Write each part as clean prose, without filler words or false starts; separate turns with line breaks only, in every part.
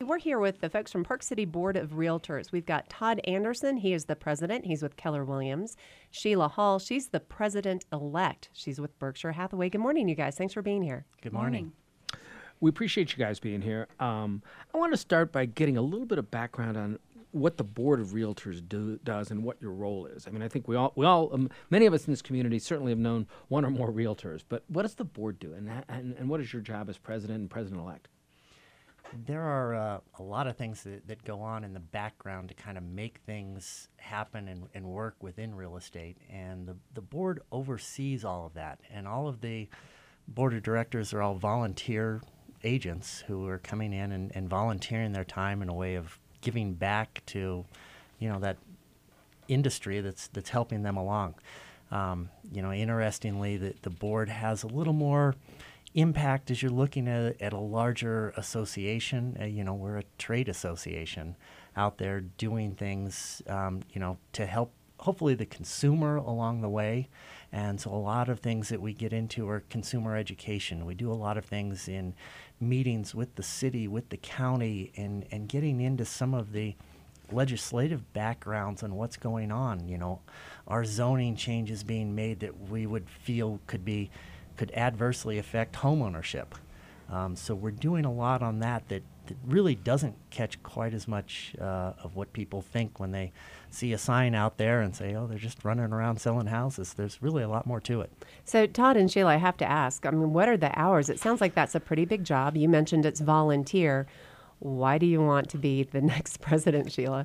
we're here with the folks from Park City Board of Realtors. We've got Todd Anderson. He is the president. He's with Keller Williams. Sheila Hall, she's the president-elect. She's with Berkshire Hathaway. Good morning, you guys. Thanks for being here.
Good morning.
We appreciate you guys being here. I want to start by getting a little bit of background on what the Board of Realtors does and what your role is. I mean, I think we all many of us in this community certainly have known one or more realtors, but what does the board do, and what is your job as president and president-elect?
There are a lot of things that go on in the background to kind of make things happen and work within real estate, and the board oversees all of that, and all of the board of directors are all volunteer agents who are coming in and volunteering their time in a way of giving back to, that industry that's helping them along. Interestingly, the board has a little more impact as you're looking at a larger association. We're a trade association out there doing things, to help hopefully the consumer along the way. And so a lot of things that we get into are consumer education. We do a lot of things in meetings with the city, with the county, and getting into some of the legislative backgrounds on what's going on. Are zoning changes being made that we would feel could adversely affect home ownership? So we're doing a lot on that really doesn't catch quite as much of what people think when they see a sign out there and say, oh, they're just running around selling houses. There's really a lot more to it.
So Todd and Sheila, I have to ask, what are the hours? It sounds like that's a pretty big job. You mentioned it's volunteer. Why do you want to be the next president, Sheila?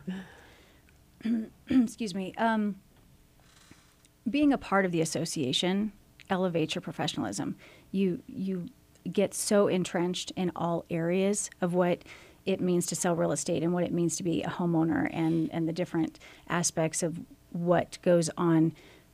Excuse me. Being a part of the association elevates your professionalism. You get so entrenched in all areas of what it means to sell real estate and what it means to be a homeowner and the different aspects of what goes on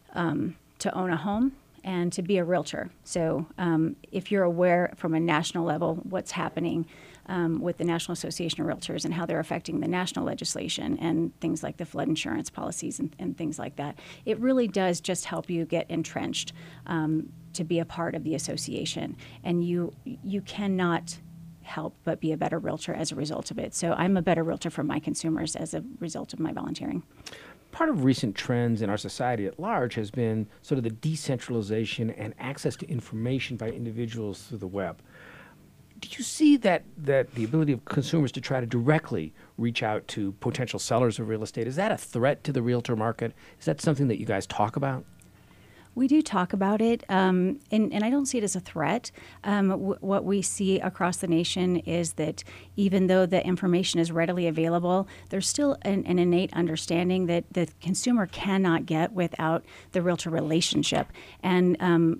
to own a home and to be a realtor. So if you're aware from a national level what's happening with the National Association of Realtors and how they're affecting the national legislation and things like the flood insurance policies and things like that, it really does just help you get entrenched to be a part of the association. And you cannot help but be a better realtor as a result of it. So I'm a better realtor for my consumers as a result of my volunteering.
Part of recent trends in our society at large has been sort of the decentralization and access to information by individuals through the web. Do you see that the ability of consumers to try to directly reach out to potential sellers of real estate, is that a threat to the realtor market? Is that something that you guys talk about?
We do talk about it, and I don't see it as a threat. What we see across the nation is that even though the information is readily available, there's still an innate understanding that the consumer cannot get without the realtor relationship. And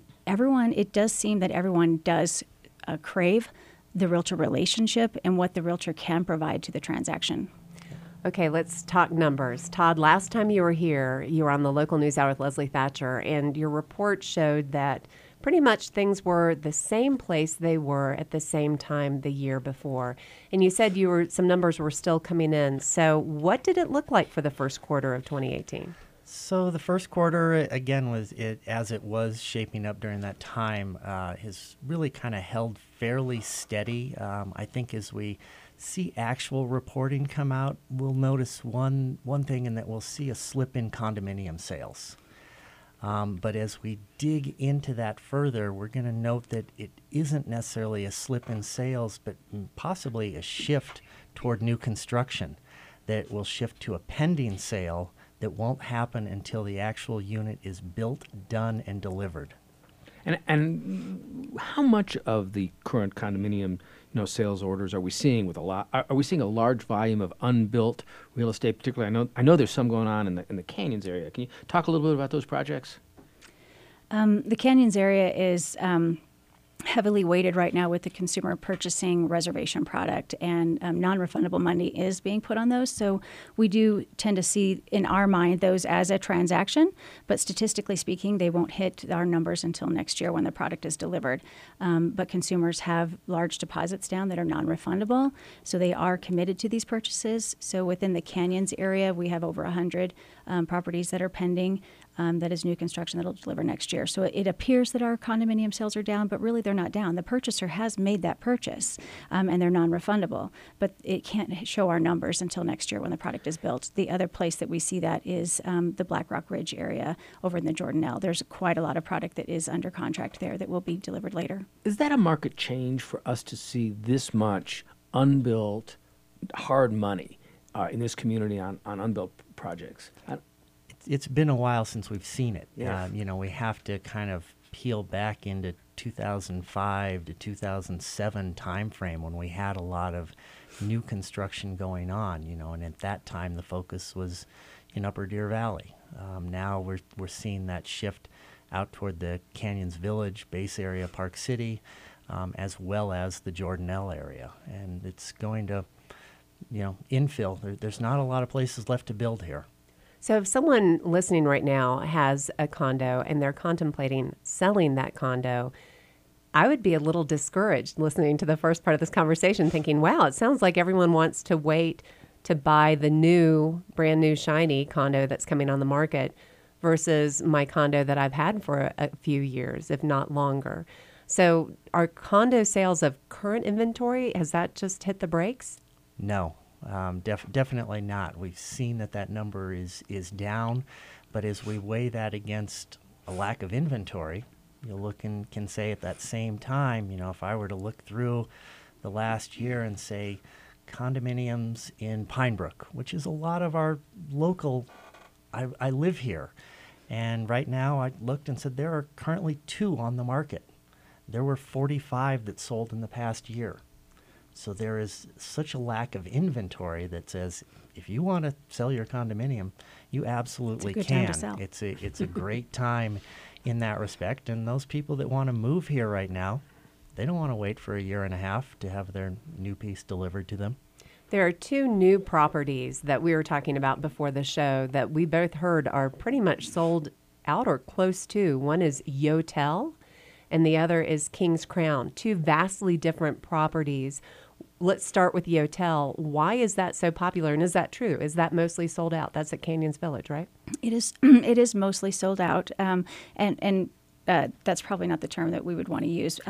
it does seem that everyone does crave the realtor relationship and what the realtor can provide to the transaction.
Okay, let's talk numbers. Todd, last time you were here, you were on the local news hour with Leslie Thatcher, and your report showed that pretty much things were the same place they were at the same time the year before. And you said some numbers were still coming in. So what did it look like for the first quarter of 2018?
So the first quarter, again, as it was shaping up during that time, has really kind of held fairly steady. I think as we see actual reporting come out, we'll notice one thing, in that we'll see a slip in condominium sales. But as we dig into that further, we're going to note that it isn't necessarily a slip in sales, but possibly a shift toward new construction that will shift to a pending sale that won't happen until the actual unit is built, done, and delivered.
And how much of the current condominium sales orders are we seeing with are we seeing a large volume of unbuilt real estate? Particularly, I know there's some going on in the Canyons area. Can you talk a little bit about those projects?
The Canyons area is heavily weighted right now with the consumer purchasing reservation product, and non-refundable money is being put on those. So we do tend to see, in our mind, those as a transaction, but statistically speaking, they won't hit our numbers until next year when the product is delivered. But consumers have large deposits down that are non-refundable, so they are committed to these purchases. So within the Canyons area, we have over 100 properties that are pending. that is new construction that'll deliver next year. So it appears that our condominium sales are down, but really they're not down. The purchaser has made that purchase, and they're non-refundable. But it can't show our numbers until next year when the product is built. The other place that we see that is the Black Rock Ridge area over in the Jordanelle. There's quite a lot of product that is under contract there that will be delivered later.
Is that a market change for us to see this much unbuilt hard money in this community on unbuilt projects?
It's been a while since we've seen it.
Yeah.
We have to kind of peel back into 2005 to 2007 timeframe when we had a lot of new construction going on, and at that time the focus was in Upper Deer Valley. Now we're seeing that shift out toward the Canyons Village, base area, Park City, as well as the Jordanelle area. And it's going to, infill. There's not a lot of places left to build here.
So if someone listening right now has a condo and they're contemplating selling that condo, I would be a little discouraged listening to the first part of this conversation thinking, wow, it sounds like everyone wants to wait to buy the brand new shiny condo that's coming on the market versus my condo that I've had for a few years, if not longer. So are condo sales of current inventory, has that just hit the brakes?
No, definitely not. We've seen that number is down, but as we weigh that against a lack of inventory, you look and can say at that same time, if I were to look through the last year and say condominiums in Pine Brook, which is a lot of our local, I live here, and right now I looked and said there are currently 2 on the market. There were 45 that sold in the past year. So there is such a lack of inventory that says if you want to sell your condominium, you absolutely
It's a good
can.
time to sell.
It's a great time in that respect. And those people that want to move here right now, they don't want to wait for a year and a half to have their new piece delivered to them.
There are 2 new properties that we were talking about before the show that we both heard are pretty much sold out or close to. One is Yotel, and the other is King's Crown. 2 vastly different properties. Let's start with Yotel. Why is that so popular, and is that true? Is that mostly sold out? That's at Canyons Village, right?
It is. It is mostly sold out, and that's probably not the term that we would want to use.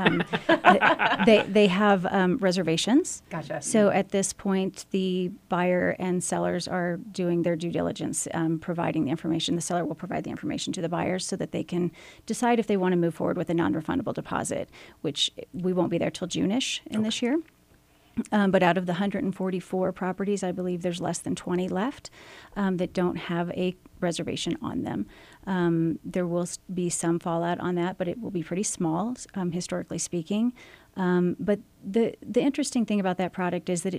They have reservations.
Gotcha.
So at this point, the buyer and sellers are doing their due diligence, providing the information. The seller will provide the information to the buyers so that they can decide if they want to move forward with a non-refundable deposit, which we won't be there till June-ish in this year. But out of the 144 properties, I believe there's less than 20 left that don't have a reservation on them. There will be some fallout on that, but it will be pretty small, historically speaking. But the interesting thing about that product is that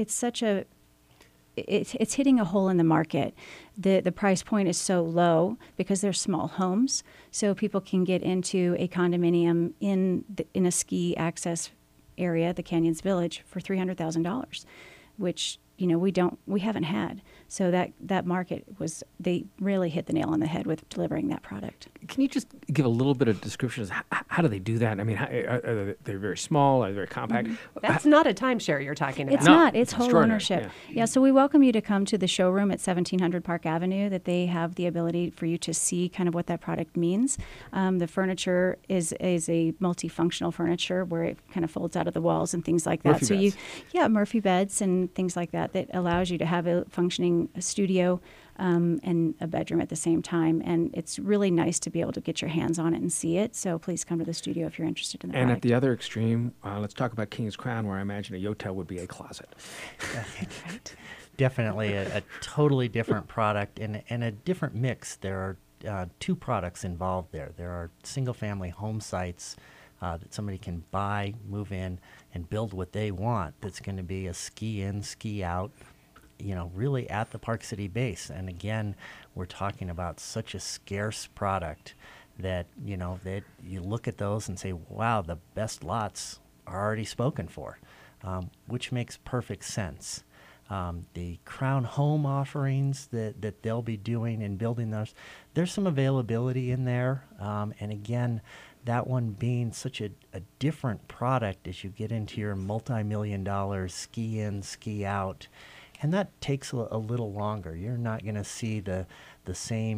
it's hitting a hole in the market. The price point is so low because they're small homes, so people can get into a condominium in a ski access area, the Canyons Village, for $300,000, which we haven't had. So that market they really hit the nail on the head with delivering that product.
Can you just give a little bit of description as how do they do that? I mean, are they very small? Are they very compact?
That's not a timeshare you're talking about.
It's
No,
not. It's whole
extraordinary,
ownership.
yeah.
Yeah, so we welcome you to come to the showroom at 1700 Park Avenue, that they have the ability for you to see kind of what that product means. The furniture is a multifunctional furniture where it kind of folds out of the walls and things like that.
Murphy beds.
Murphy beds and things like that allows you to have a functioning studio and a bedroom at the same time. And it's really nice to be able to get your hands on it and see it. So please come to the studio if you're interested in the
And
product.
at the other extreme, let's talk about King's Crown, where I imagine a Yotel would be a closet.
Right.
Definitely a totally different product and a different mix. There are 2 products involved there. There are single-family home sites that somebody can buy, move in, and build what they want. That's going to be a ski in, ski out, really at the Park City base. And again, we're talking about such a scarce product that, that you look at those and say, wow, the best lots are already spoken for, which makes perfect sense. The Crown Home offerings that they'll be doing and building those, there's some availability in there. And again, that one being such a different product as you get into your multi-million-dollar ski in, ski out. And that takes a little longer. You're not going to see the same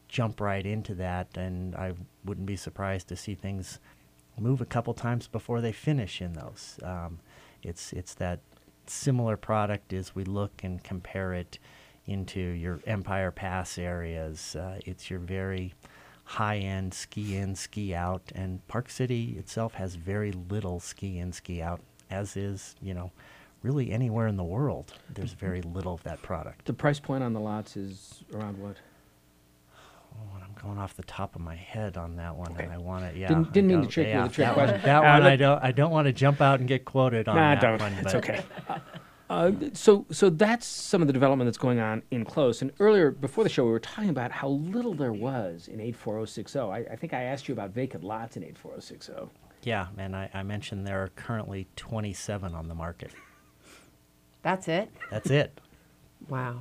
jump right into that, and I wouldn't be surprised to see things move a couple times before they finish in those. It's that similar product as we look and compare it into your Empire Pass areas. It's your very high-end ski in, ski out, and Park City itself has very little ski in, ski out, as is, really anywhere in the world. There's very little of that product.
The price point on the lots is around what?
Oh, and I'm going off the top of my head on that one,
Okay.
and I want to,
Didn't mean to trick you with a trick
that
question.
One, that one, I don't want to jump out and get quoted on
Nah,
that
don't.
one.
It's
but
okay. So that's some of the development that's going on in Close. And earlier, before the show, we were talking about how little there was in 84060. I think I asked you about vacant lots in 84060.
Yeah, and I mentioned there are currently 27 on the market.
That's it?
That's it.
Wow.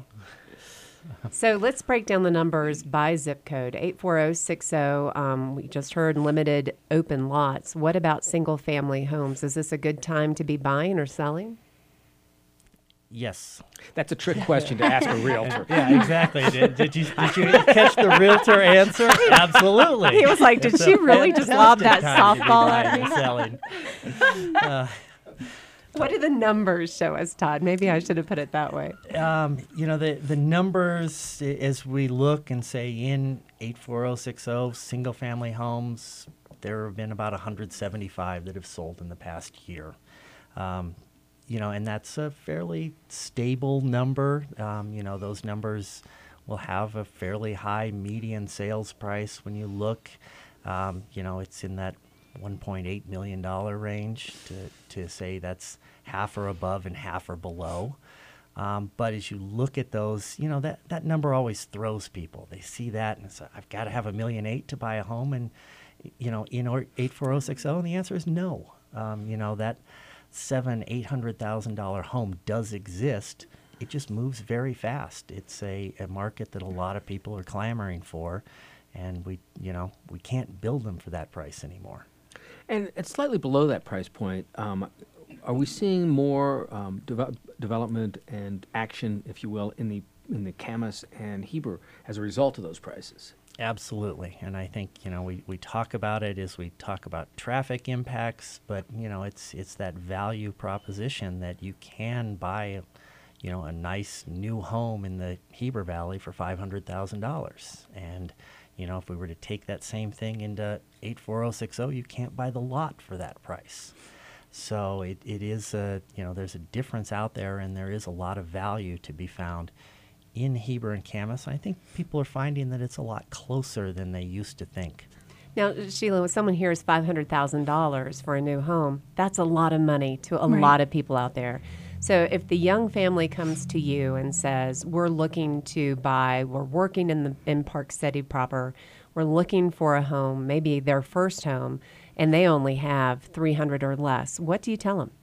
So let's break down the numbers by zip code. 84060, we just heard limited open lots. What about single-family homes? Is this a good time to be buying or selling?
Yes.
That's a trick question to ask a realtor.
Yeah, exactly. Did you catch the realtor answer? Absolutely.
He was like, did
It's
she
a
really just lob that
fantastic time to be
softball
buying
at
and
me?
selling.
What do the numbers show us, Todd? Maybe I should have put it that way.
The numbers, as we look and say in 84060 single-family homes, there have been about 175 that have sold in the past year. And that's a fairly stable number. Those numbers will have a fairly high median sales price when you look. It's in that $1.8 million range to say that's half or above and half or below. But as you look at those, that number always throws people. They see that and say, I've got to have $1.8 million to buy a home. And, in 84060, and the answer is no. That $700,000-$800,000 home does exist. It just moves very fast. It's a market that a lot of people are clamoring for, and we can't build them for that price anymore.
And it's slightly below that price point. Are we seeing more development and action, if you will, in the Camas and Heber as a result of those prices?
Absolutely, and I think we talk about it as we talk about traffic impacts, but it's that value proposition that you can buy a nice new home in the Heber Valley for $500,000, and if we were to take that same thing into 84060, you can't buy the lot for that price. So it is there's a difference out there, and there is a lot of value to be found in Heber and Camas. I think people are finding that it's a lot closer than they used to think.
Now, Sheila, when someone hears $500,000 for a new home, that's a lot of money to a
Right.
lot of people out there. So if the young family comes to you and says, we're looking to buy, we're working in Park City proper, we're looking for a home, maybe their first home, and they only have $300,000 or less, what do you tell them?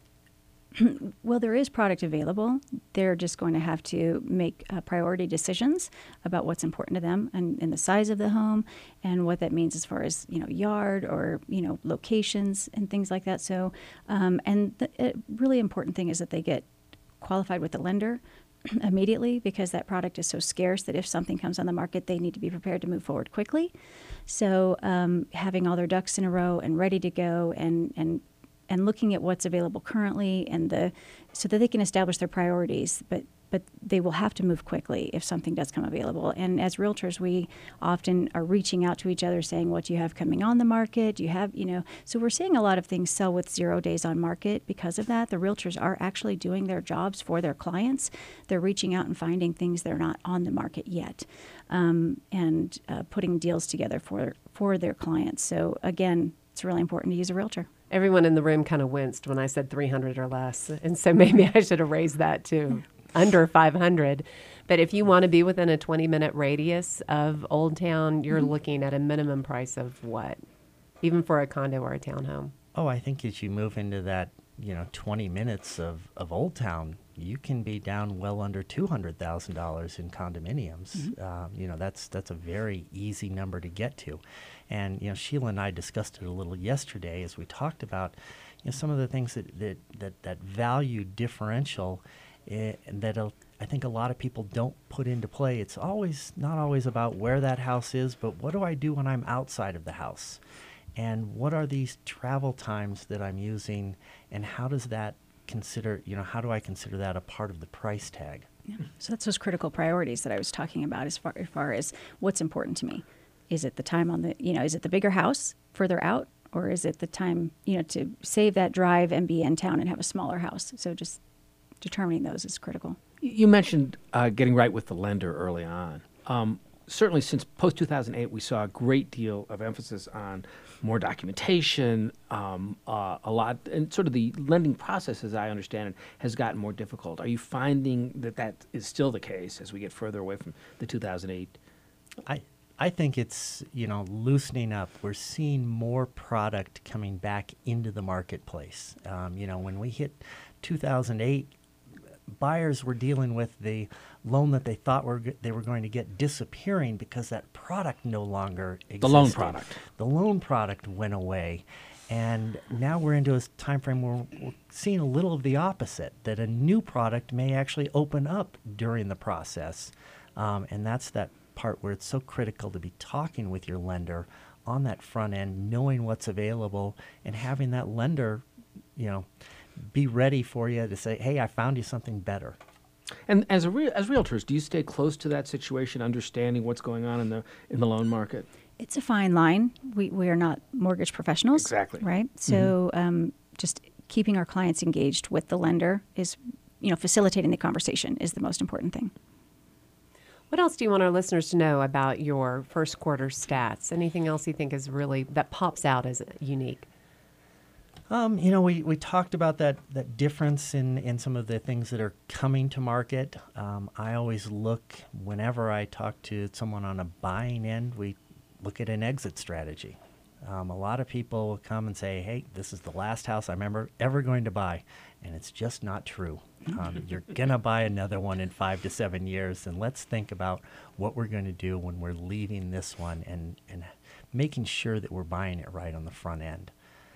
Well, there is product available. They're just going to have to make priority decisions about what's important to them and the size of the home and what that means as far as, yard or, locations and things like that. So, and the really important thing is that they get qualified with the lender immediately, because that product is so scarce that if something comes on the market, they need to be prepared to move forward quickly. So having all their ducks in a row and ready to go and looking at what's available currently so that they can establish their priorities, but they will have to move quickly if something does come available. And as realtors, we often are reaching out to each other saying, what do you have coming on the market? Do you have, so we're seeing a lot of things sell with 0 days on market because of that. The realtors are actually doing their jobs for their clients. They're reaching out and finding things that are not on the market yet, and putting deals together for their clients. So again, it's really important to use a realtor.
Everyone in the room kind of winced when I said 300 or less, and so maybe I should have raised that to under 500. But if you want to be within a 20-minute radius of Old Town, you're looking at a minimum price of what? Even for a condo or a townhome.
Oh, I think as you move into that, 20 minutes of Old Town, you can be down well under $200,000 in condominiums.
Mm-hmm.
That's a very easy number to get to. And, Sheila and I discussed it a little yesterday as we talked about, some of the things that value differential I think a lot of people don't put into play. It's not always about where that house is, but what do I do when I'm outside of the house? And what are these travel times that I'm using, and how do I consider that a part of the price tag?
Yeah. So that's those critical priorities that I was talking about as far as what's important to me. Is it the time is it the bigger house further out, or is it the time, to save that drive and be in town and have a smaller house? So just determining those is critical.
You mentioned getting right with the lender early on. Certainly since post-2008, we saw a great deal of emphasis on more documentation, a lot, and sort of the lending process, as I understand it, has gotten more difficult. Are you finding that is still the case as we get further away from the 2008?
I think it's, loosening up. We're seeing more product coming back into the marketplace. When we hit 2008, buyers were dealing with the loan that they thought they were going to get disappearing because that product no longer existed. The loan product went away. And now we're into a time frame where we're seeing a little of the opposite, that a new product may actually open up during the process. And that's that part where it's so critical to be talking with your lender on that front end, knowing what's available, and having that lender, be ready for you to say, hey, I found you something better.
And as realtors, do you stay close to that situation, understanding what's going on in the loan market?
It's a fine line. We are not mortgage professionals.
Exactly.
Right? So just keeping our clients engaged with the lender is, facilitating the conversation is the most important thing.
What else do you want our listeners to know about your first quarter stats? Anything else you think is really, that pops out as unique?
We talked about that difference in some of the things that are coming to market. I always look, whenever I talk to someone on a buying end, we look at an exit strategy. A lot of people will come and say, hey, this is the last house I'm ever going to buy. And it's just not true. You're going to buy another one in 5 to 7 years. And let's think about what we're going to do when we're leaving this one and making sure that we're buying it right on the front end.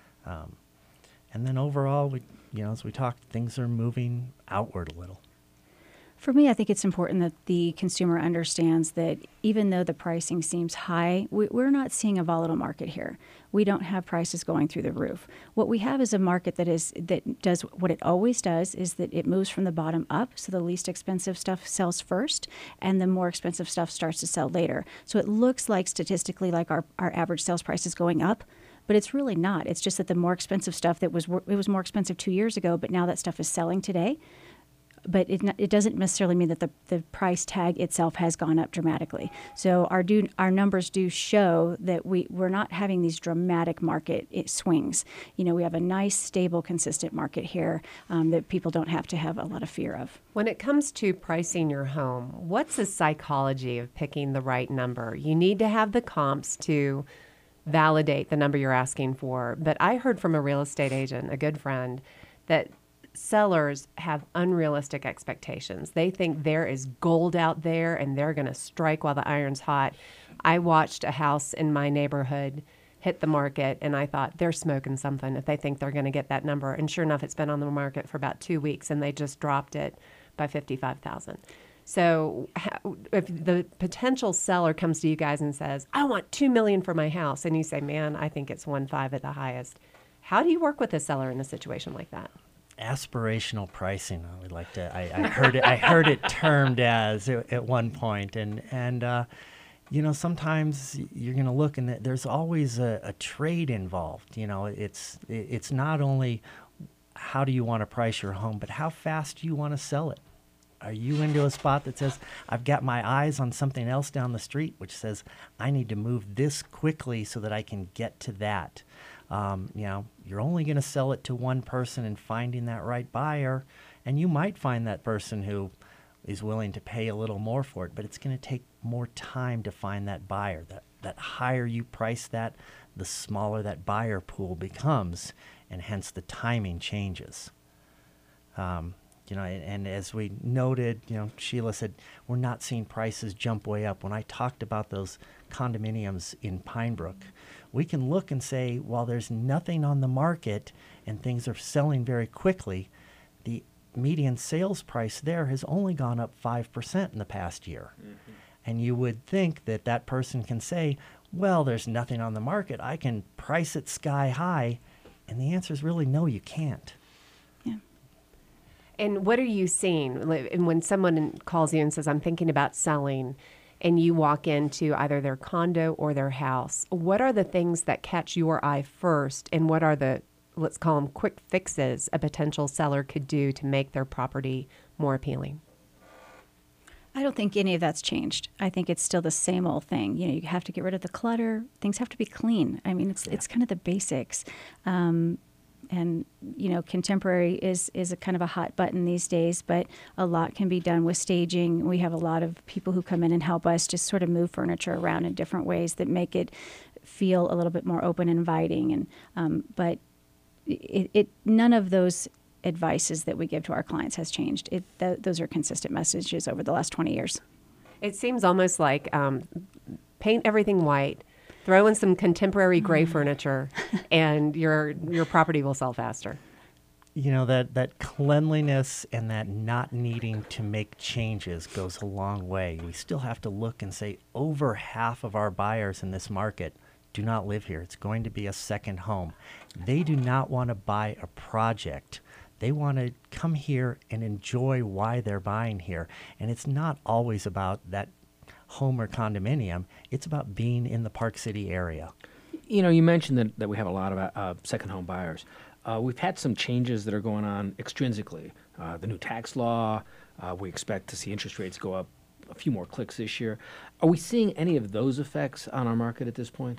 And then overall, as we talked, things are moving outward a little.
For me, I think it's important that the consumer understands that even though the pricing seems high, we're not seeing a volatile market here. We don't have prices going through the roof. What we have is a market that does what it always does, is that it moves from the bottom up. So the least expensive stuff sells first, and the more expensive stuff starts to sell later. So it looks like statistically like our average sales price is going up. But it's really not. It's just that the more expensive stuff it was more expensive 2 years ago, but now that stuff is selling today. But it doesn't necessarily mean that the price tag itself has gone up dramatically. So our numbers do show that we're not having these dramatic market swings. We have a nice, stable, consistent market here that people don't have to have a lot of fear of.
When it comes to pricing your home, what's the psychology of picking the right number? You need to have the comps to validate the number you're asking for. But I heard from a real estate agent, a good friend, that sellers have unrealistic expectations. They think there is gold out there and they're going to strike while the iron's hot. I watched a house in my neighborhood hit the market and I thought, they're smoking something if they think they're going to get that number. And sure enough, it's been on the market for about 2 weeks and they just dropped it by $55,000. So if the potential seller comes to you guys and says, I want $2 million for my house, and you say, man, I think it's 1.5 at the highest, how do you work with a seller in a situation like that?
Aspirational pricing, I would like to. I heard it termed as at one point, and sometimes you're going to look and there's always a trade involved. It's not only how do you want to price your home, but how fast do you want to sell it. Are you into a spot that says, I've got my eyes on something else down the street, which says, I need to move this quickly so that I can get to that? You're only going to sell it to one person and finding that right buyer, and you might find that person who is willing to pay a little more for it, but it's going to take more time to find that buyer. That higher you price that, the smaller that buyer pool becomes, and hence the timing changes. And as we noted, Sheila said, we're not seeing prices jump way up. When I talked about those condominiums in Pine Brook, we can look and say, while there's nothing on the market and things are selling very quickly, the median sales price there has only gone up 5% in the past year. And you would think that that person can say, well, there's nothing on the market. I can price it sky high. And the answer is really no, you can't.
Yeah.
And what are you seeing? And when someone calls you and says, I'm thinking about selling, and you walk into either their condo or their house, what are the things that catch your eye first? And what are the, let's call them quick fixes a potential seller could do to make their property more appealing?
I don't think any of that's changed. I think it's still the same old thing. You know, you have to get rid of the clutter. Things have to be clean. I mean, it's kind of the basics. And, you know, contemporary is a kind of a hot button these days, but a lot can be done with staging. We have a lot of people who come in and help us just sort of move furniture around in different ways that make it feel a little bit more open and inviting. And but none of those advices that we give to our clients has changed. Those are consistent messages over the last 20 years.
It seems almost like paint everything white, throw in some contemporary gray furniture, and your property will sell faster.
You know, that cleanliness and that not needing to make changes goes a long way. We still have to look and say over half of our buyers in this market do not live here. It's going to be a second home. They do not want to buy a project. They want to come here and enjoy why they're buying here. And it's not always about that home or condominium. It's about being in the Park City area.
You know, you mentioned that we have a lot of second home buyers. We've had some changes that are going on extrinsically. The new tax law, we expect to see interest rates go up a few more clicks this year. Are we seeing any of those effects on our market at this point?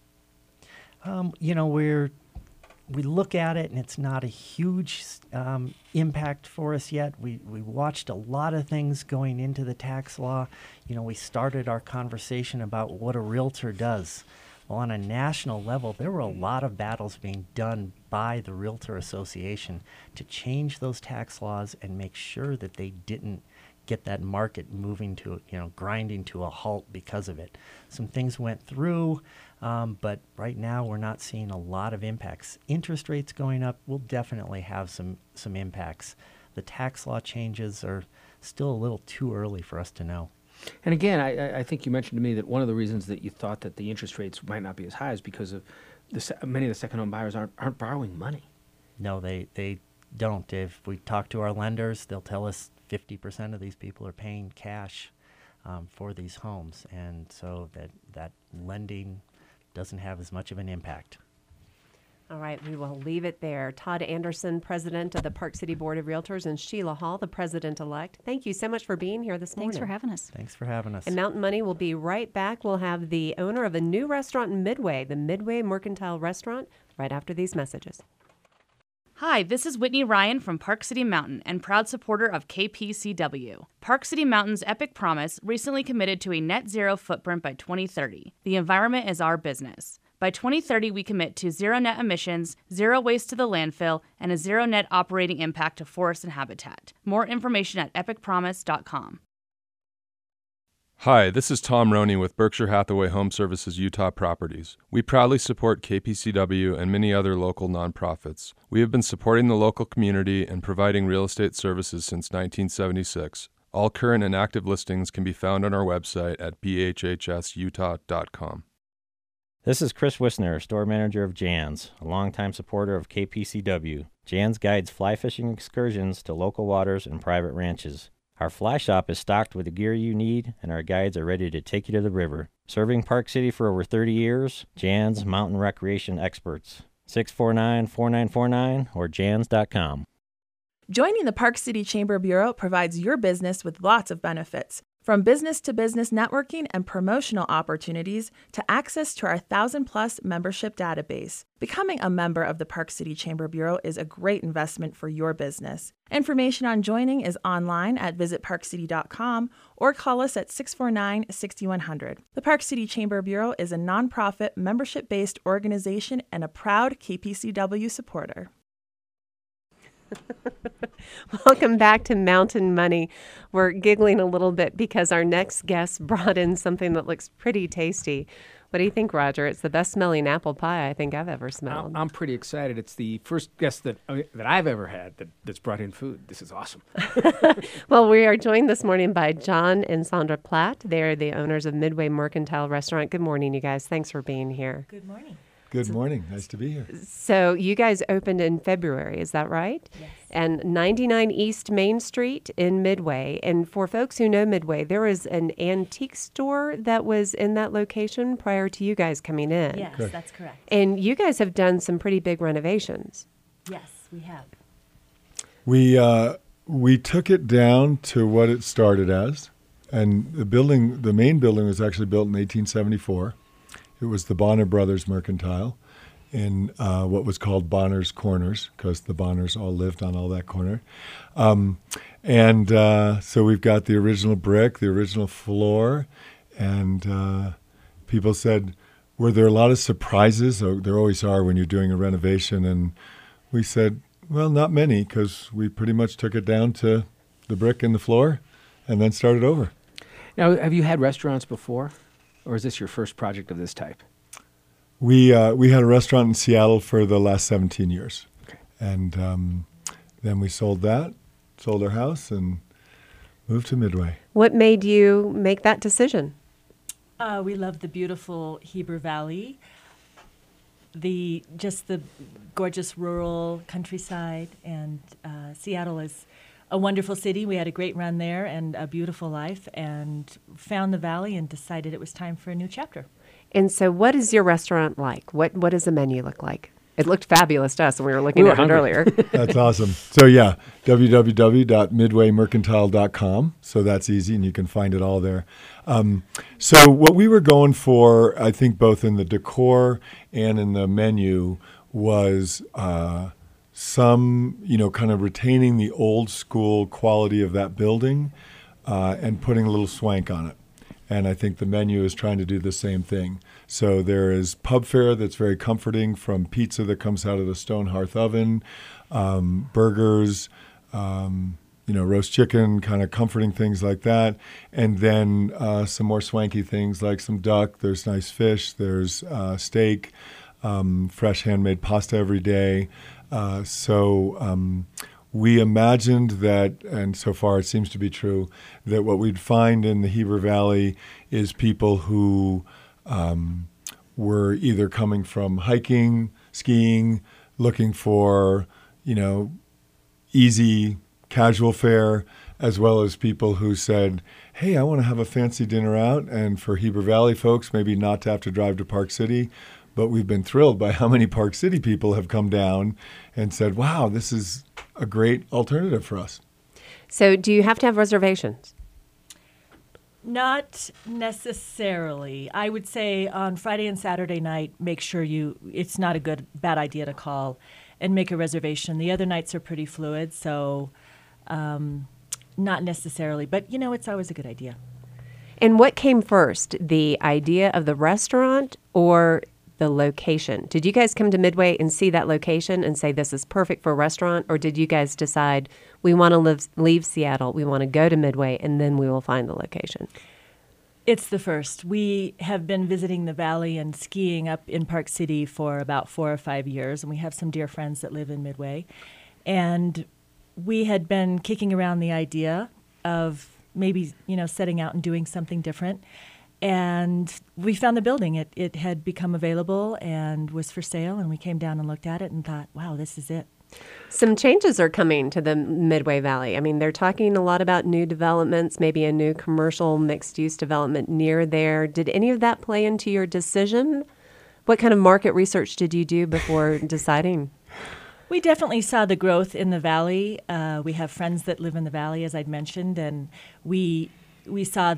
You know, we look at it and it's not a huge impact for us yet. We watched a lot of things going into the tax law. You know, we started our conversation about what a realtor does. Well, on a national level, there were a lot of battles being done by the Realtor Association to change those tax laws and make sure that they didn't get that market moving to, you know, grinding to a halt because of it. Some things went through, but right now we're not seeing a lot of impacts. Interest rates going up will definitely have some impacts. The tax law changes are still a little too early for us to know.
And again, I think you mentioned to me that one of the reasons that you thought that the interest rates might not be as high is because of many of the second home buyers aren't borrowing money.
No, they don't. If we talk to our lenders, they'll tell us 50% of these people are paying cash for these homes, and so that lending doesn't have as much of an impact.
All right, we will leave it there. Todd Anderson, president of the Park City Board of Realtors, and Sheila Hall, the president-elect. Thank you so much for being here this morning.
Thanks for having us.
Thanks for having us.
And Mountain Money will be right back. We'll have the owner of a new restaurant in Midway, the Midway Mercantile Restaurant, right after these messages.
Hi, this is Whitney Ryan from Park City Mountain and proud supporter of KPCW. Park City Mountain's Epic Promise recently committed to a net zero footprint by 2030. The environment is our business. By 2030, we commit to zero net emissions, zero waste to the landfill, and a zero net operating impact to forests and habitat. More information at epicpromise.com.
Hi, this is Tom Roney with Berkshire Hathaway Home Services Utah Properties. We proudly support KPCW and many other local nonprofits. We have been supporting the local community and providing real estate services since 1976. All current and active listings can be found on our website at bhhsutah.com.
This is Chris Wisner, store manager of Jan's, a longtime supporter of KPCW. Jan's guides fly fishing excursions to local waters and private ranches. Our fly shop is stocked with the gear you need, and our guides are ready to take you to the river. Serving Park City for over 30 years, Jan's Mountain Recreation Experts. 649-4949 or jans.com.
Joining the Park City Chamber Bureau provides your business with lots of benefits, from business-to-business networking and promotional opportunities to access to our 1,000-plus membership database. Becoming a member of the Park City Chamber Bureau is a great investment for your business. Information on joining is online at visitparkcity.com or call us at 649-6100. The Park City Chamber Bureau is a nonprofit, membership-based organization and a proud KPCW supporter.
Welcome back to Mountain Money. We're giggling a little bit because our next guest brought in something that looks pretty tasty. What do you think, Roger? It's the best smelling apple pie I think I've ever smelled.
I'm pretty excited. It's the first guest that I've ever had that's brought in food. This is awesome.
Well, we are joined this morning by John and Sandra Platt. They are the owners of Midway Mercantile Restaurant. Good morning, you guys. Thanks for being here.
Good morning.
Good morning. Nice to be here.
So you guys opened in February, is that right?
Yes.
And 99 East Main Street in Midway. And for folks who know Midway, there was an antique store that was in that location prior to you guys coming in.
Yes,
Correct.
that's correct.
And you guys have done some pretty big renovations.
Yes, we have.
We took it down to what it started as, and the main building was actually built in 1874. It was the Bonner Brothers Mercantile in what was called Bonner's Corners, because the Bonners all lived on all that corner. So we've got the original brick, the original floor, and people said, were there a lot of surprises? Oh, there always are when you're doing a renovation. And we said, well, not many, because we pretty much took it down to the brick and the floor and then started over.
Now, have you had restaurants before? Or is this your first project of this type?
We had a restaurant in Seattle for the last 17 years.
Okay.
And then we sold our house, and moved to Midway.
What made you make that decision?
We love the beautiful Heber Valley, the gorgeous rural countryside, and Seattle is a wonderful city. We had a great run there and a beautiful life, and found the valley and decided it was time for a new chapter.
And so what is your restaurant like? What does the menu look like? It looked fabulous to us when we were looking at it earlier.
That's awesome. So yeah, www.midwaymercantile.com. So that's easy, and you can find it all there. So what we were going for, I think both in the decor and in the menu, was some, kind of retaining the old school quality of that building and putting a little swank on it. And I think the menu is trying to do the same thing. So there is pub fare that's very comforting, from pizza that comes out of the stone hearth oven, burgers, roast chicken, kind of comforting things like that. And then some more swanky things like some duck. There's nice fish. There's steak, fresh handmade pasta every day. We imagined that, and so far it seems to be true, that what we'd find in the Heber Valley is people who were either coming from hiking, skiing, looking for, easy, casual fare, as well as people who said, hey, I want to have a fancy dinner out, and for Heber Valley folks, maybe not to have to drive to Park City. But we've been thrilled by how many Park City people have come down and said, wow, this is a great alternative for us.
So do you have to have reservations?
Not necessarily. I would say on Friday and Saturday night, make sure it's not a bad idea to call and make a reservation. The other nights are pretty fluid, so not necessarily. But, it's always a good idea.
And what came first, the idea of the restaurant or the location? Did you guys come to Midway and see that location and say this is perfect for a restaurant, or did you guys decide we want to leave Seattle, we want to go to Midway, and then we will find the location?
It's the first. We have been visiting the valley and skiing up in Park City for about 4 or 5 years, and we have some dear friends that live in Midway. And we had been kicking around the idea of maybe, setting out and doing something different. And we found the building. It had become available and was for sale, and we came down and looked at it and thought, wow, this is it.
Some changes are coming to the Midway Valley. I mean, they're talking a lot about new developments, maybe a new commercial mixed-use development near there. Did any of that play into your decision? What kind of market research did you do before deciding?
We definitely saw the growth in the valley. We have friends that live in the valley, as I'd mentioned, and we saw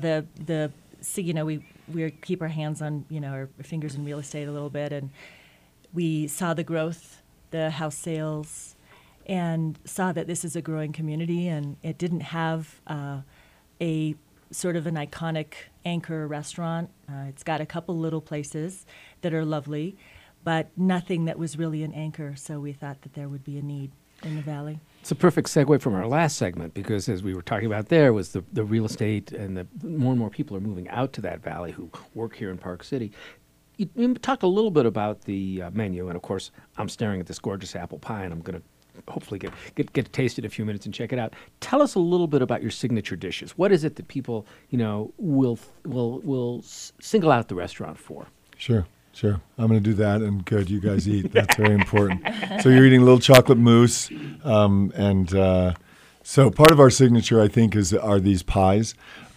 we keep our hands on, our fingers in real estate a little bit, and we saw the growth, the house sales, and saw that this is a growing community, and it didn't have a sort of an iconic anchor restaurant. It's got a couple little places that are lovely, but nothing that was really an anchor, so we thought that there would be a need in the valley.
It's a perfect segue from our last segment, because as we were talking about there was the real estate, and the more and more people are moving out to that valley who work here in Park City. You talked a little bit about the menu, and of course, I'm staring at this gorgeous apple pie, and I'm going to hopefully get to taste it in a few minutes and check it out. Tell us a little bit about your signature dishes. What is it that people, will single out the restaurant for?
Sure. I'm going to do that, and good, you guys eat. That's very important. So you're eating a little chocolate mousse, so part of our signature, I think, are these pies.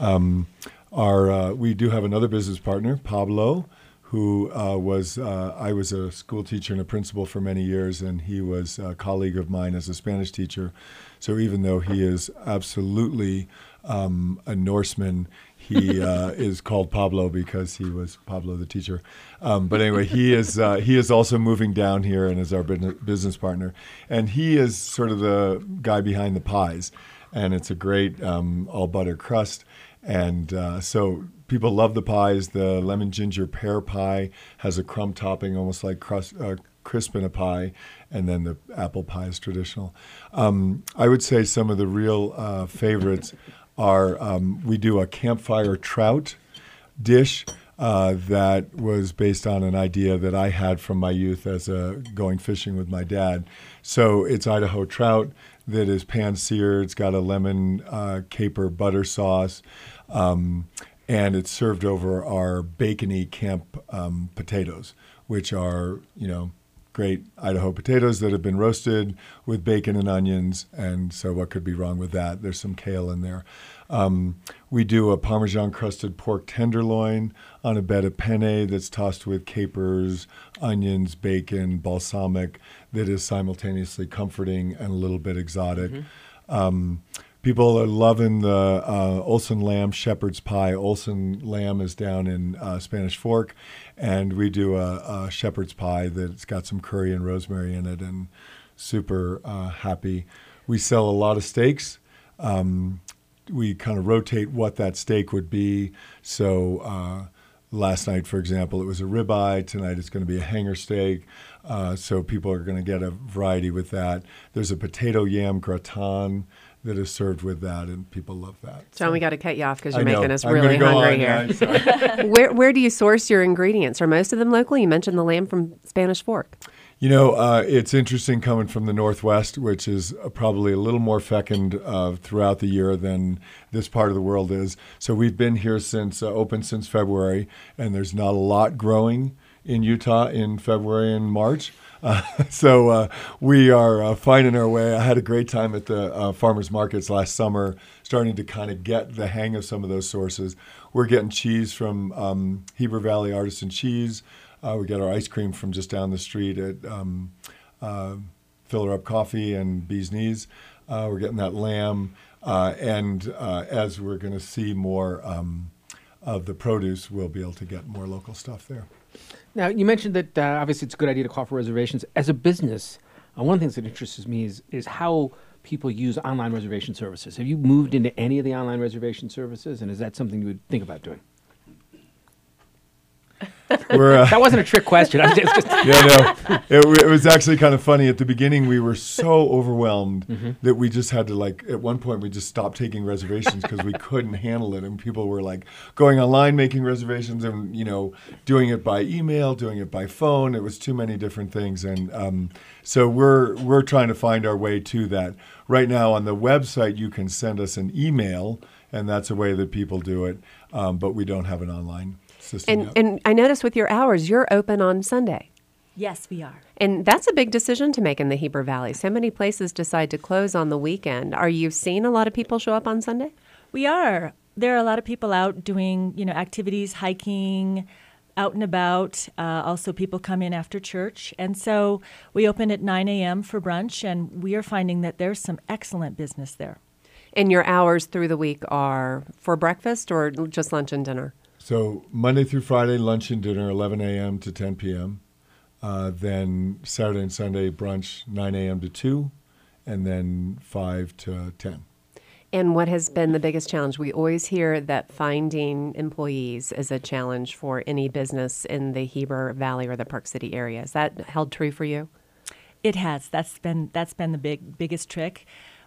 We do have another business partner, Pablo, who I was a school teacher and a principal for many years, and he was a colleague of mine as a Spanish teacher. So even though he is absolutely a Norseman, he is called Pablo because he was Pablo the teacher. But anyway, he is also moving down here and is our business partner. And he is sort of the guy behind the pies. And it's a great all butter crust. And so people love the pies. The lemon ginger pear pie has a crumb topping, almost like crisp in a pie, and then the apple pie is traditional. I would say some of the real favorites are we do a campfire trout dish that was based on an idea that I had from my youth as going fishing with my dad. So it's Idaho trout that is pan-seared. It's got a lemon caper butter sauce, and it's served over our bacony camp potatoes, which are, great Idaho potatoes that have been roasted with bacon and onions. And so what could be wrong with that? There's some kale in there. We do a Parmesan-crusted pork tenderloin on a bed of penne that's tossed with capers, onions, bacon, balsamic, that is simultaneously comforting and a little bit exotic. People are loving the Olson lamb shepherd's pie. Olson lamb is down in Spanish Fork, and we do a shepherd's pie that's got some curry and rosemary in it, and super happy. We sell a lot of steaks. We kind of rotate what that steak would be. So last night, for example, it was a ribeye. Tonight it's going to be a hanger steak. So people are going to get a variety with that. There's a potato yam gratin that is served with that, and people love that.
John, we got to cut you off because you're
I know.
making us
I'm
really
gonna go
hungry
on,
here.
yeah,
Where do you source your ingredients? Are most of them local? You mentioned the lamb from Spanish Fork.
It's interesting coming from the Northwest, which is probably a little more fecund throughout the year than this part of the world is. So we've been here open since February, and there's not a lot growing in Utah in February and March. So we are finding our way. I had a great time at the farmers markets last summer, starting to kind of get the hang of some of those sources. We're getting cheese from Heber Valley Artisan Cheese. We get our ice cream from just down the street at Filler Up Coffee and Bee's Knees. We're getting that lamb. And as we're going to see more of the produce, we'll be able to get more local stuff there.
Now, you mentioned that obviously it's a good idea to call for reservations. As a business, one of the things that interests me is how people use online reservation services. Have you moved into any of the online reservation services, and is that something you would think about doing? That wasn't a trick question.
It was actually kind of funny. At the beginning, we were so overwhelmed that we just had to, at one point, we just stopped taking reservations because we couldn't handle it. And people were going online, making reservations, and doing it by email, doing it by phone. It was too many different things, and so we're trying to find our way to that. Right now, on the website, you can send us an email, and that's a way that people do it. But we don't have an online system yet.
And I noticed with your hours, you're open on Sunday.
Yes, we are.
And that's a big decision to make in the Heber Valley. So many places decide to close on the weekend. Are you seeing a lot of people show up on Sunday?
We are. There are a lot of people out doing, activities, hiking, out and about. Also, people come in after church. And so we open at 9 a.m. for brunch, and we are finding that there's some excellent business there.
And your hours through the week are for breakfast or just lunch and dinner?
So Monday through Friday, lunch and dinner, 11 a.m. to 10 p.m. Then Saturday and Sunday, brunch, 9 a.m. to 2, and then 5 to 10.
And what has been the biggest challenge? We always hear that finding employees is a challenge for any business in the Heber Valley or the Park City area. Is that held true for you?
It has. That's been the biggest trick.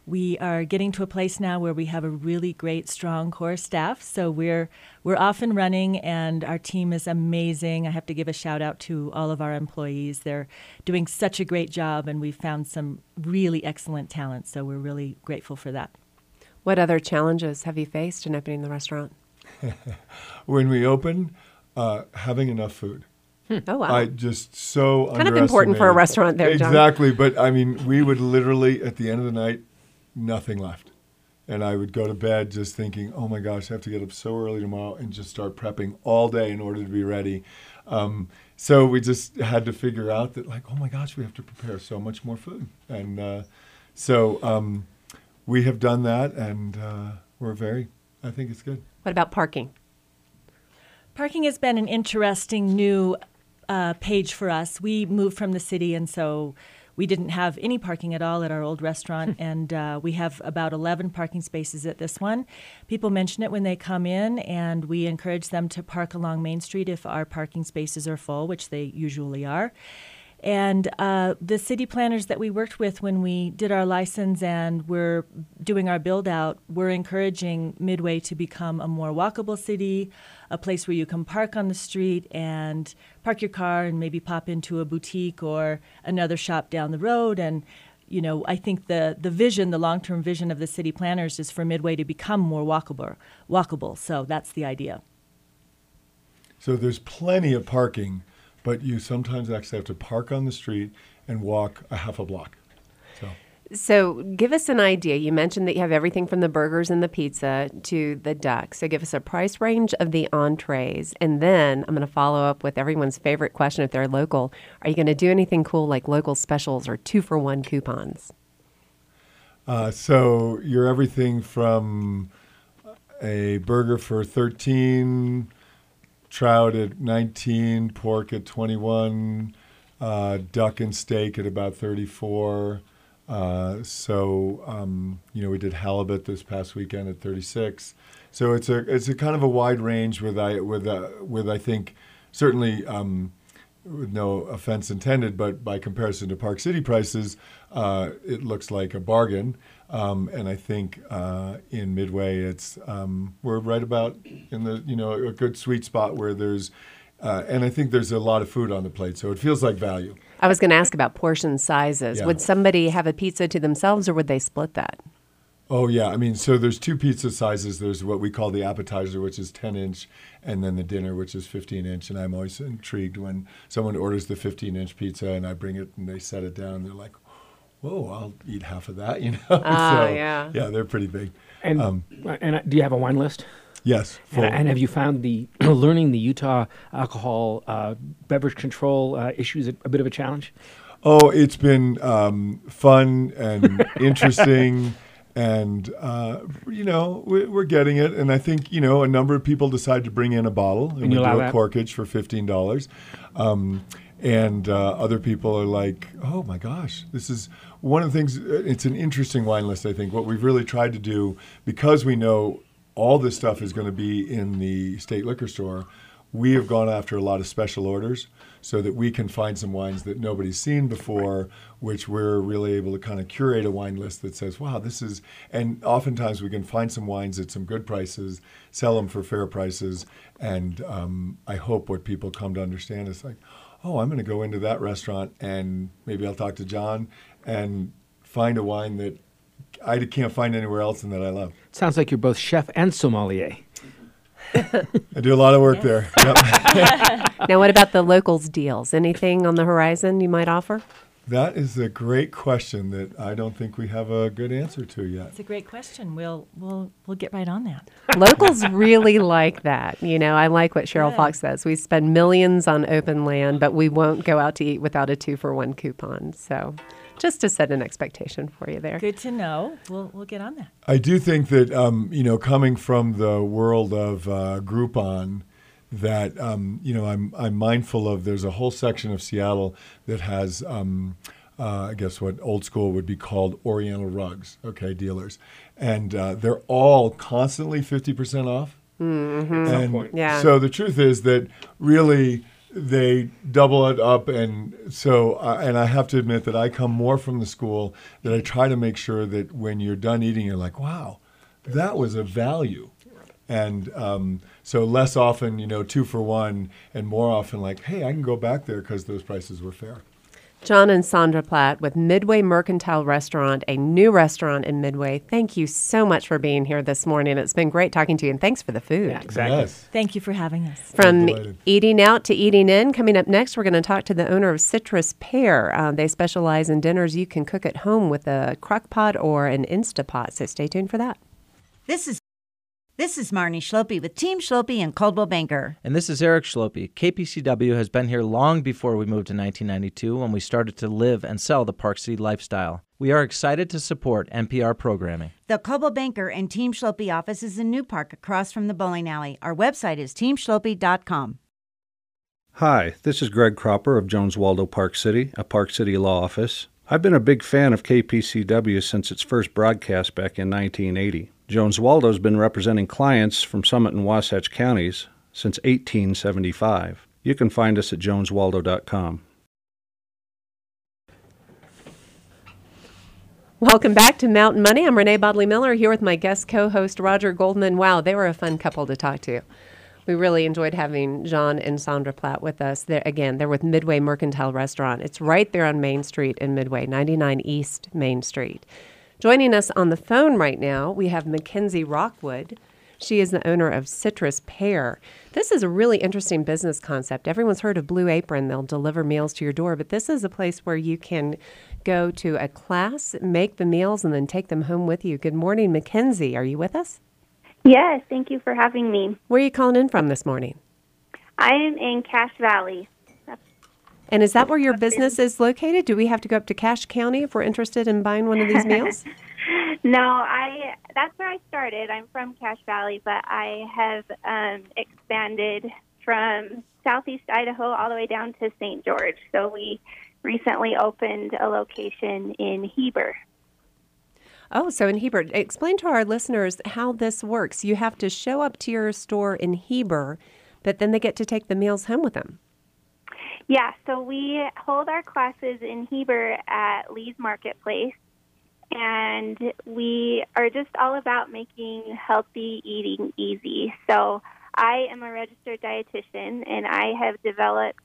We are getting to a place now where we have a really great, strong core staff. So we're off and running, and our team is amazing. I have to give a shout out to all of our employees. They're doing such a great job, and we've found some really excellent talent. So we're really grateful for that.
What other challenges have you faced in opening the restaurant?
When we opened, having enough food.
Oh, wow.
I just so
Kind of important for a
underestimated.
restaurant there, John.
Exactly, but I mean, we would literally, at the end of the night, nothing left. And I would go to bed just thinking, oh my gosh, I have to get up so early tomorrow and just start prepping all day in order to be ready. So we just had to figure out that, like, oh my gosh, we have to prepare so much more food. And so we have done that, and I think it's good.
What about parking?
Parking has been an interesting new page for us. We moved from the city, and so we didn't have any parking at all at our old restaurant, and we have about 11 parking spaces at this one. People mention it when they come in, and we encourage them to park along Main Street if our parking spaces are full, which they usually are. And the city planners that we worked with when we did our license and we're doing our build out, we're encouraging Midway to become a more walkable city, a place where you can park on the street and park your car and maybe pop into a boutique or another shop down the road. And, you know, I think the vision, the long-term vision of the city planners is for Midway to become more walkable. So that's the idea.
So there's plenty of parking, but you sometimes actually have to park on the street and walk a half a block.
So give us an idea. You mentioned that you have everything from the burgers and the pizza to the duck. So give us a price range of the entrees. And then I'm going to follow up with everyone's favorite question if they're local. Are you going to do anything cool like local specials or 2-for-1 coupons?
So you're everything from a burger for $13, trout at $19, pork at $21, duck and steak at about $34. We did halibut this past weekend at $36. So it's a kind of a wide range with I think certainly with no offense intended, but by comparison to Park City prices, it looks like a bargain. And I think in Midway, it's we're right about in the a good sweet spot where there's and I think there's a lot of food on the plate, so it feels like value.
I was going to ask about portion sizes.
Yeah.
Would somebody have a pizza to themselves, or would they split that?
Oh, yeah. I mean, so there's two pizza sizes. There's what we call the appetizer, which is 10-inch, and then the dinner, which is 15-inch. And I'm always intrigued when someone orders the 15-inch pizza, and I bring it, and they set it down. They're like, whoa, I'll eat half of that,
Yeah.
Yeah, they're pretty big.
And do you have a wine list?
Yes.
And have you found the learning the Utah alcohol beverage control issues a bit of a challenge?
Oh, it's been fun and interesting, and we're getting it. And I think a number of people decide to bring in a bottle, and we do a corkage for $15. And other people are like, oh my gosh, this is one of the things. It's an interesting wine list. I think what we've really tried to do, because we know all this stuff is going to be in the state liquor store, we have gone after a lot of special orders so that we can find some wines that nobody's seen before, which we're really able to kind of curate a wine list that says, wow, this is, and oftentimes we can find some wines at some good prices, sell them for fair prices, and I hope what people come to understand is like, oh, I'm going to go into that restaurant and maybe I'll talk to John and find a wine that I can't find anywhere else and that I love.
Sounds like you're both chef and sommelier.
I do a lot of work there. Yep.
Now, what about the locals deals? Anything on the horizon you might offer?
That is a great question that I don't think we have a good answer to yet.
It's a great question. We'll get right on that.
Locals really like that. I like what Cheryl Fox says. We spend millions on open land, but we won't go out to eat without a 2-for-1 coupon. So just to set an expectation for you there.
Good to know. We'll get on that.
I do think that, coming from the world of Groupon, that, I'm mindful of, there's a whole section of Seattle that has, I guess what old school would be called Oriental rugs, dealers. And they're all constantly 50% off.
Mm-hmm.
And
yeah.
so the truth is that really they double it up, and so and I have to admit that I come more from the school that I try to make sure that when you're done eating, you're like, wow, that was a value. And so less often, 2 for $1, and more often like, hey, I can go back there because those prices were fair.
John and Sandra Platt with Midway Mercantile Restaurant, a new restaurant in Midway. Thank you so much for being here this morning. It's been great talking to you, and thanks for the food.
Yeah, exactly.
Yes.
Thank you for having us.
From
delighted.
eating out to eating in, coming up next, we're going to talk to the owner of Citrus Pear. They specialize in dinners you can cook at home with a crock pot or an Instapot, so stay tuned for that.
This is Marnie Schlope with Team Schlope and Coldwell Banker.
And this is Eric Schlope. KPCW has been here long before we moved to 1992 when we started to live and sell the Park City lifestyle. We are excited to support NPR programming.
The Coldwell Banker and Team Schlope office is in New Park across from the bowling alley. Our website is teamschlope.com.
Hi, this is Greg Cropper of Jones Waldo Park City, a Park City law office. I've been a big fan of KPCW since its first broadcast back in 1980. Jones Waldo's been representing clients from Summit and Wasatch counties since 1875. You can find us at joneswaldo.com.
Welcome back to Mountain Money. I'm Renee Bodley Miller here with my guest co-host Roger Goldman. Wow, they were a fun couple to talk to. We really enjoyed having John and Sandra Platt with us. They're with Midway Mercantile Restaurant. It's right there on Main Street in Midway, 99 East Main Street. Joining us on the phone right now, we have Mackenzie Rockwood. She is the owner of Citrus Pear. This is a really interesting business concept. Everyone's heard of Blue Apron. They'll deliver meals to your door, but this is a place where you can go to a class, make the meals, and then take them home with you. Good morning, Mackenzie. Are you with us?
Yes, thank you for having me.
Where are you calling in from this morning?
I am in Cache Valley.
And is that where your business is located? Do we have to go up to Cache County if we're interested in buying one of these meals?
No, that's where I started. I'm from Cache Valley, but I have expanded from southeast Idaho all the way down to St. George. So we recently opened a location in Heber.
Oh, so in Heber. Explain to our listeners how this works. You have to show up to your store in Heber, but then they get to take the meals home with them.
Yeah, so we hold our classes in Heber at Lee's Marketplace, and we are just all about making healthy eating easy. So I am a registered dietitian, and I have developed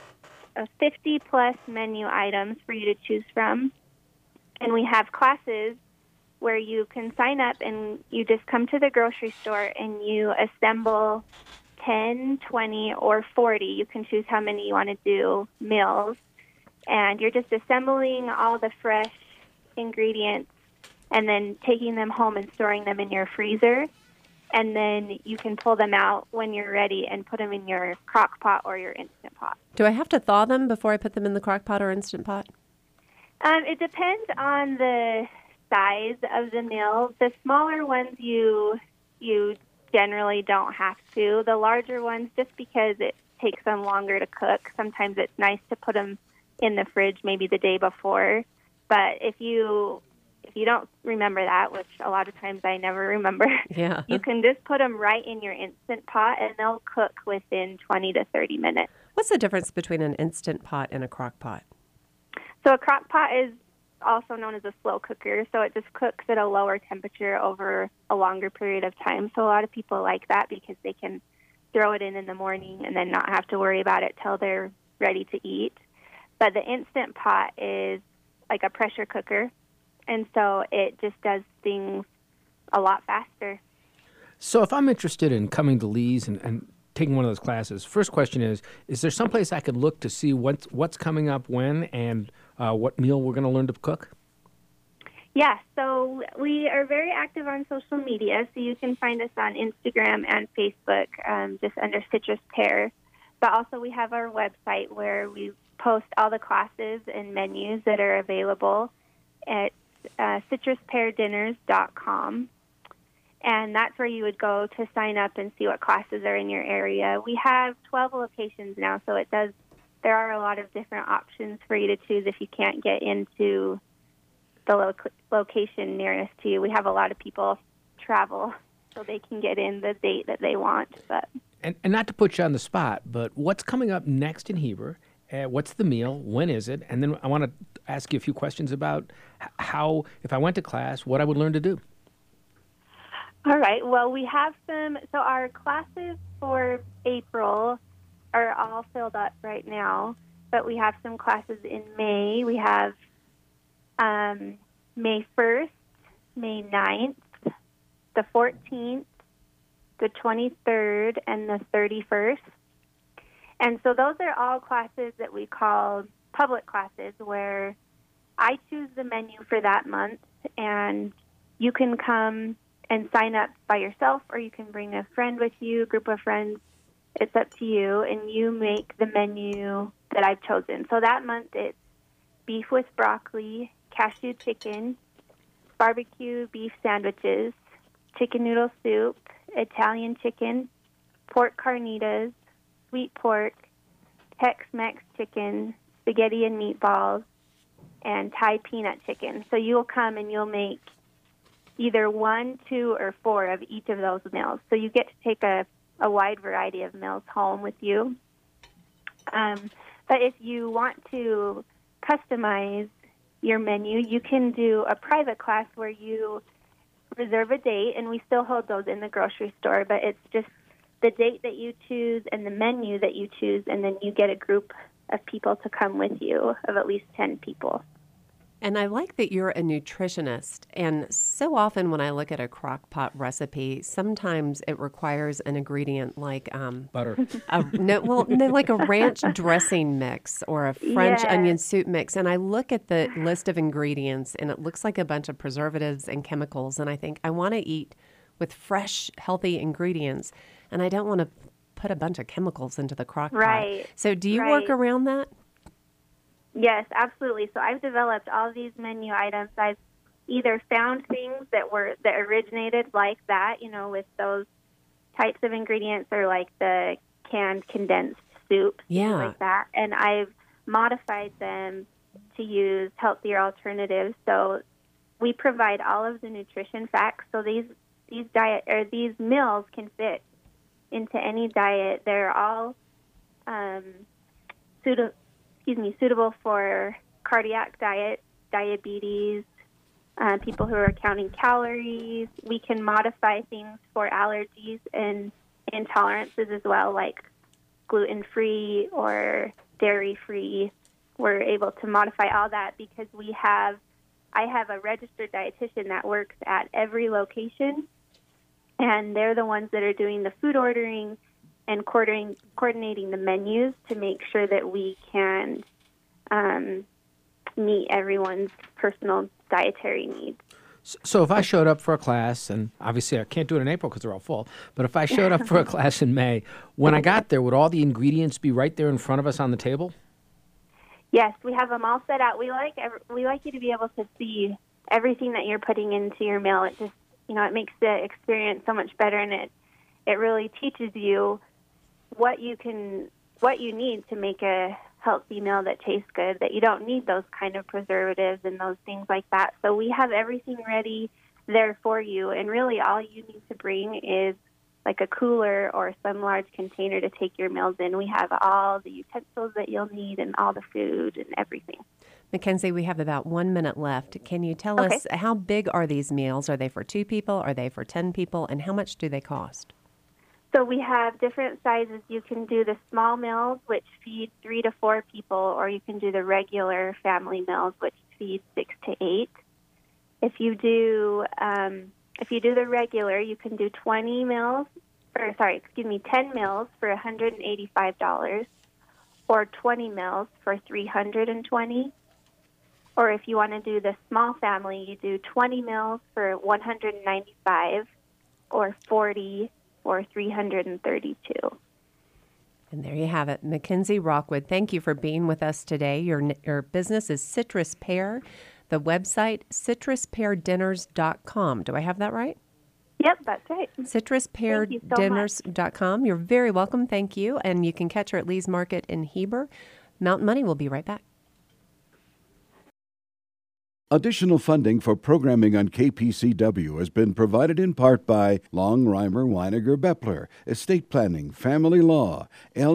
50-plus menu items for you to choose from. And we have classes where you can sign up and you just come to the grocery store and you assemble 10, 20, or 40. You can choose how many you want to do meals. And you're just assembling all the fresh ingredients and then taking them home and storing them in your freezer. And then you can pull them out when you're ready and put them in your crock pot or your Instant Pot.
Do I have to thaw them before I put them in the crock pot or Instant Pot?
It depends on the size of the meal. The smaller ones you generally don't have to. The larger ones, just because it takes them longer to cook, sometimes it's nice to put them in the fridge maybe the day before. But if you don't remember that, which a lot of times I never remember,
Yeah.
you can just put them right in your Instant Pot and they'll cook within 20 to 30 minutes.
What's the difference between an Instant Pot and a crock pot?
So a crock pot is also known as a slow cooker, so it just cooks at a lower temperature over a longer period of time. So a lot of people like that because they can throw it in the morning and then not have to worry about it till they're ready to eat. But the Instant Pot is like a pressure cooker, and so it just does things a lot faster.
So if I'm interested in coming to Lee's and taking one of those classes, first question is there someplace I could look to see what's coming up when and what meal we're going to learn to cook?
Yeah, so we are very active on social media, so you can find us on Instagram and Facebook just under Citrus Pear. But also we have our website where we post all the classes and menus that are available at citruspeardinners.com. And that's where you would go to sign up and see what classes are in your area. We have 12 locations now, so there are a lot of different options for you to choose if you can't get into the location nearest to you. We have a lot of people travel so they can get in the date that they want. But
And not to put you on the spot, but what's coming up next in Heber? What's the meal? When is it? And then I want to ask you a few questions about how, if I went to class, what I would learn to do.
All right. Well, we have so our classes for April are all filled up right now, but we have some classes in May. We have May 1st, May 9th, the 14th, the 23rd, and the 31st. And so those are all classes that we call public classes, where I choose the menu for that month, and you can come and sign up by yourself, or you can bring a friend with you, a group of friends. It's up to you, and you make the menu that I've chosen. So that month it's beef with broccoli, cashew chicken, barbecue beef sandwiches, chicken noodle soup, Italian chicken, pork carnitas, sweet pork, Tex-Mex chicken, spaghetti and meatballs, and Thai peanut chicken. So you'll come and you'll make either 1, 2, or 4 of each of those meals. So you get to take a wide variety of meals home with you. But if you want to customize your menu, you can do a private class where you reserve a date, and we still hold those in the grocery store, but it's just the date that you choose and the menu that you choose, and then you get a group of people to come with you, of at least 10 people.
And I like that you're a nutritionist. And so often when I look at a crock pot recipe, sometimes it requires an ingredient like
butter.
Like a ranch dressing mix or a French onion soup mix. And I look at the list of ingredients, and it looks like a bunch of preservatives and chemicals. And I think I want to eat with fresh, healthy ingredients, and I don't want to put a bunch of chemicals into the crock pot.
Right.
So do you work around that?
Yes, absolutely. So I've developed all these menu items. I've either found things that originated like that, with those types of ingredients, or like the canned condensed soup, things like that. And I've modified them to use healthier alternatives. So we provide all of the nutrition facts. So these meals can fit into any diet. They're all suitable for cardiac diet, diabetes, people who are counting calories. We can modify things for allergies and intolerances as well, like gluten-free or dairy-free. We're able to modify all that because I have a registered dietitian that works at every location, and they're the ones that are doing the food ordering and coordinating the menus to make sure that we can meet everyone's personal dietary needs.
So if I showed up for a class, and obviously I can't do it in April because they're all full, but if I showed up for a class in May, when I got there, would all the ingredients be right there in front of us on the table?
Yes, we have them all set out. We like you to be able to see everything that you're putting into your meal. It just, it makes the experience so much better, and it really teaches you what you need to make a healthy meal that tastes good, that you don't need those kind of preservatives and those things like that. So we have everything ready there for you, and really all you need to bring is like a cooler or some large container to take your meals in. We have all the utensils that you'll need and all the food and everything.
Mackenzie, we have about 1 minute left. Can you tell us how big are these meals? Are they for 2 people? Are they for 10 people? And how much do they cost?
So we have different sizes. You can do the small meals, which feed 3 to 4 people, or you can do the regular family meals, which feed 6 to 8. If you do the regular, you can do 10 meals for $185, or 20 meals for $320. Or if you want to do the small family, you do 20 meals for $195, or 40 for $332.
And there you have it. Mackenzie Rockwood, thank you for being with us today. Your business is Citrus Pear. The website, citruspeardinners.com. Do I have that right?
Yep, that's right.
citruspeardinners.com. You're very welcome. Thank you. And you can catch her at Lee's Market in Heber. Mountain Money will be right back.
Additional funding for programming on KPCW has been provided in part by Long, Reimer, Weiniger, Bepler, Estate Planning, Family Law,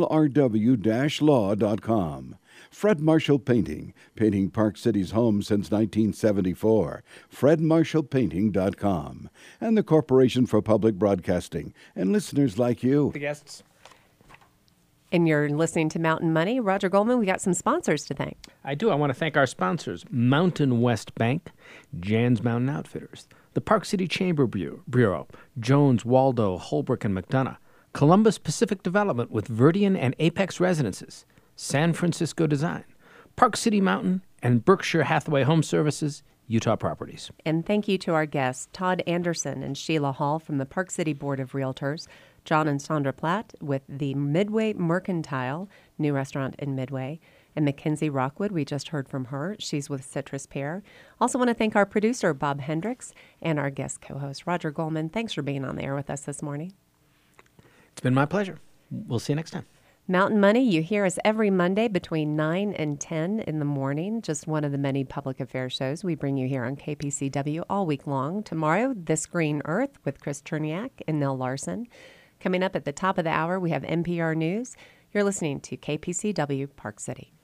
LRW-law.com. Fred Marshall Painting, painting Park City's homes since 1974, fredmarshallpainting.com. And the Corporation for Public Broadcasting, and listeners like you.
The guests.
And you're listening to Mountain Money. Roger Goldman, we got some sponsors to thank.
I do. I want to thank our sponsors, Mountain West Bank, Jan's Mountain Outfitters, the Park City Chamber Bureau, Jones, Waldo, Holbrook, and McDonough, Columbus Pacific Development with Verdian and Apex Residences, San Francisco Design, Park City Mountain, and Berkshire Hathaway Home Services, Utah Properties.
And thank you to our guests, Todd Anderson and Sheila Hall from the Park City Board of Realtors, John and Sandra Platt with the Midway Mercantile, new restaurant in Midway, and Mackenzie Rockwood. We just heard from her. She's with Citrus Pear. Also want to thank our producer, Bob Hendricks, and our guest co-host, Roger Goldman. Thanks for being on the air with us this morning.
It's been my pleasure. We'll see you next time.
Mountain Money, you hear us every Monday between 9 and 10 in the morning, just one of the many public affairs shows we bring you here on KPCW all week long. Tomorrow, This Green Earth with Chris Cherniak and Nell Larson. Coming up at the top of the hour, we have NPR News. You're listening to KPCW Park City.